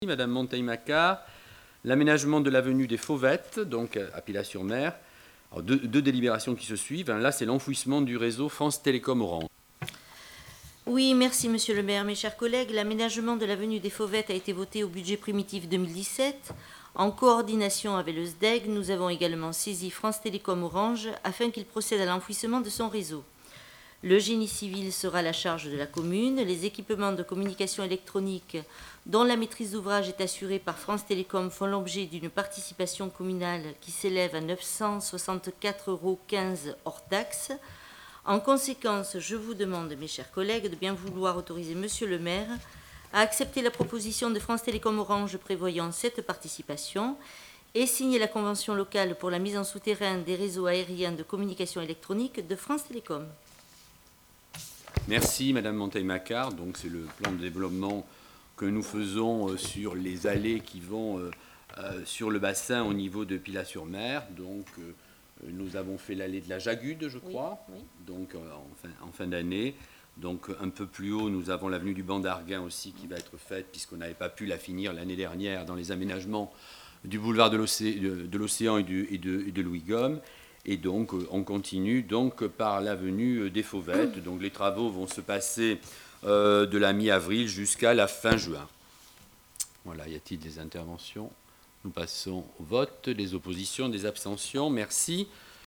Madame Monteil-Macquart, l'aménagement de l'avenue des Fauvettes, donc à Pilat-sur-Mer. Deux délibérations qui se suivent. Là, c'est l'enfouissement du réseau France Télécom Orange. Oui, merci Monsieur le maire. Mes chers collègues, l'aménagement de l'avenue des Fauvettes a été voté au budget primitif 2017. En coordination avec le SDEG, nous avons également saisi France Télécom Orange afin qu'il procède à l'enfouissement de son réseau. Le génie civil sera à la charge de la commune. Les équipements de communication électronique dont la maîtrise d'ouvrage est assurée par France Télécom font l'objet d'une participation communale qui s'élève à 964,15 € hors taxe. En conséquence, je vous demande, mes chers collègues, de bien vouloir autoriser Monsieur le maire à accepter la proposition de France Télécom Orange prévoyant cette participation et signer la convention locale pour la mise en souterrain des réseaux aériens de communication électronique de France Télécom. Merci Madame Monteil-Macquart. Donc c'est le plan de développement que nous faisons sur les allées qui vont sur le bassin au niveau de Pilat-sur-Mer. Donc nous avons fait l'allée de la Jagude, je crois, oui. donc en fin d'année. Donc un peu plus haut, nous avons l'avenue du Banc d'Arguin aussi qui va être faite, puisqu'on n'avait pas pu la finir l'année dernière dans les aménagements du boulevard de l'Océan et de Louis Gomme. Et donc on continue donc par l'avenue des Fauvettes. Donc les travaux vont se passer de la mi-avril jusqu'à la fin juin. Voilà, y a-t-il des interventions? Nous passons au vote, des oppositions, des abstentions. Merci.